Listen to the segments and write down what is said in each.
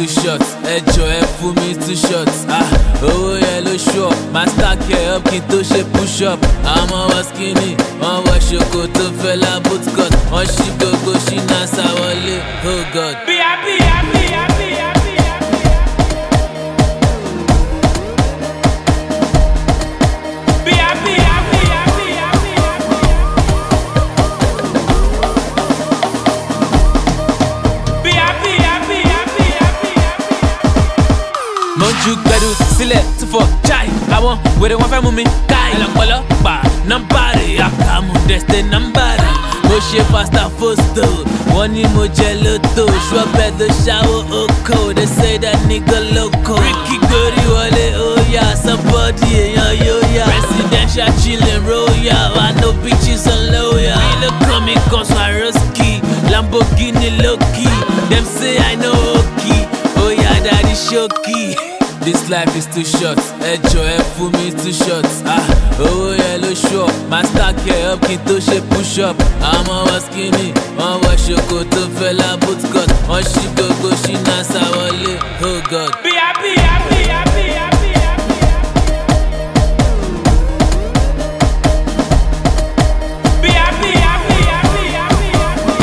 too short, ẹjọ́ ẹ fún mi too short. Owó yẹn ló ṣọ́, máa stack ẹ̀ up kí n tó ṣe push up. Àwọn wọ skinny, wọ́n wọ ṣòkòtò fẹ́lá bootcut. Wọ́n ṣí gbogbo ṣínà sáwọlé, oh God. Be happy, happy, happy, happy, happy. Be happy, happy, happy, happy, happy. Be happy, happy, happy, happy, happy. Mọ̀jú gbẹ̀dú sílẹ̀ tún fọ chai. Àwọn wèrè wọn fẹ́ mú mi káì. Ẹlẹ́pọ̀lọ́ pa nọ́mbà rẹ̀, àkàmú dẹ̀sẹ̀ nọ́mbà rẹ̀. Mo ṣe fasta fosto, wọ́n ní mo jẹ lóto. Ṣọ́bẹ̀ tó ṣàwó oko, they say that nigga loco. Ricky gbórí wọlé óyá, somebody èèyàn yóò yá. Presidential chillin' royal, I know bitches on loyal. Mi ló kàn mí kan Swarovski, Lamborghini low-key. Them say I know Oki, óyá daddy Shoki. This life is too short, ẹjọ́ ẹ fún mi too short. Owó yẹn ló ṣọ́, máa stack ẹ̀ up kí n tó ṣe push up. Àwọn wọ skinny, wọ́n wọ ṣòkòtò fẹ́lá bootcut. Wọ́n ṣí gbogbo ṣínà sáwọlé, oh God. Be happy, happy, happy, happy, happy. Be happy, happy, happy, happy, happy.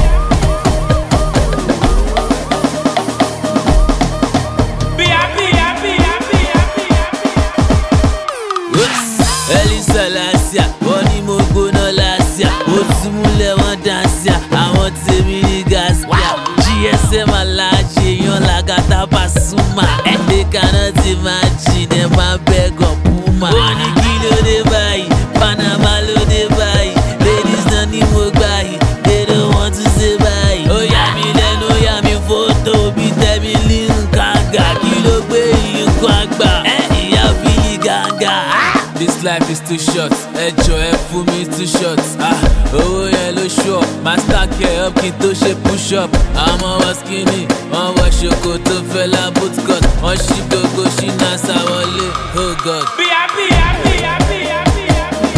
Be happy, happy, happy, happy, happy. Elisa Lasia, wọ́n ní mo gbóná Lasia. Ó tún múlẹ̀ wọ́n dáńsíà, àwọn tèmi ní Gaspia. GSM aláàjì, èèyàn làgàtà Pasuma. Ẹ̀dẹ̀ kaná ti máa jìn, ẹ̀ máa bẹ́gọ̀ Puma. Wọ́n ní kí ló dé báyìí, Panama ló dé báyìí. Ladies náà ní mo gbà yìí, they don't want to say báyìí. Ó yà mí lẹ́nu, ó yà mí fótó, bí tẹ̀mí lí nǹkan àgbà. Kí ló gbé nǹkan àgbà? Ìyá fílì gàǹgà. This life is too short, ẹjọ́ ẹ fún mi too short. Owó yẹn ló ṣọ́, máa stack ẹ̀ up kí n tó ṣe push up. Àwọn wọ skinny, wọ́n wọ ṣòkòtò fẹ́lá bootcut. Wọ́n ṣí gbogbo ṣínà sáwọlé, oh God. Be happy, happy, happy, happy, happy.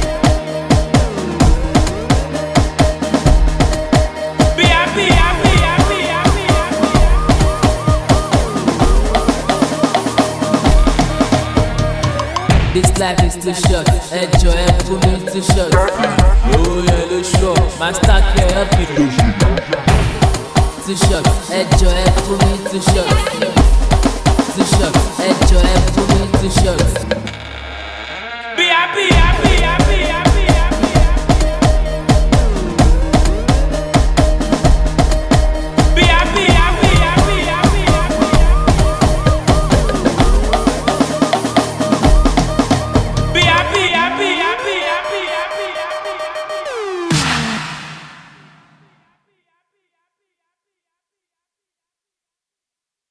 Be happy, happy, happy, happy, happy. This life is too short, ẹjọ́ ẹ fún mi too short. Owó yẹn ló ṣọ́, máa stack ẹ̀ up kí n tó ṣe too short, ẹjọ́ ẹ fún mi too short. Too short, ẹjọ́ ẹ fún mi too short.